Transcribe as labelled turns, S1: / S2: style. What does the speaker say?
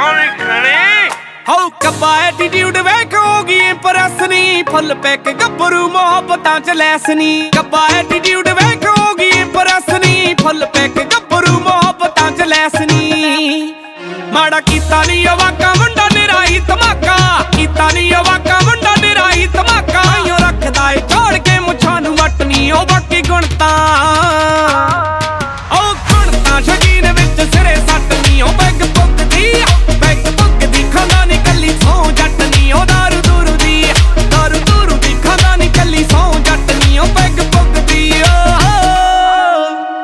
S1: how ਕੱਬਾ attitude ਵੇਖ ਹੋਗੀ Impress ਨੀ ਫੁੱਲ ਪੈਕ ਗੱਭਰੂ ਮੁਹੱਬਤਾਂ ਚ ਲੈਸ ਨੀ ਕੱਬਾ ਐਟੀਟਿਊਡ ਵੇਖ ਹੋਗੀ ਇੰਪ੍ਰੈਸ ਨੀ ਫੁੱਲ ਪੈਕ ਗੱਭਰੂ ਮੁਹੱਬਤਾਂ ਚ ਲੈਸ ਨੀ ਮਾੜਾ ਕੀਤਾ ਨੀ ਅਵਾਕਾ ਮੁੰਡਾ ਨਿਰਾਈ ਧਮਾਕਾ ਕੀਤਾ ਨੀ ਅਵਾਕਾ ਮੁੰਡਾ ਨਿਰਾਈ ਧਮਾਕਾ ਯੋ ਰੱਖਦਾ ਏ ਛੋੜ ਕੇ ਮੁੱਛਾਂ ਨੂੰ ਵੱਟਨੀ ਉਹ ਬਾਕੀ ਗੁਣ ਤਾਂ